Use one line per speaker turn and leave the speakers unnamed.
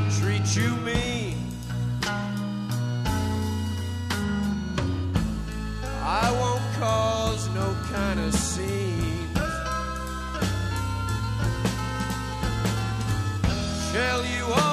treat you mean. I won't cause no kind of scene. Shall you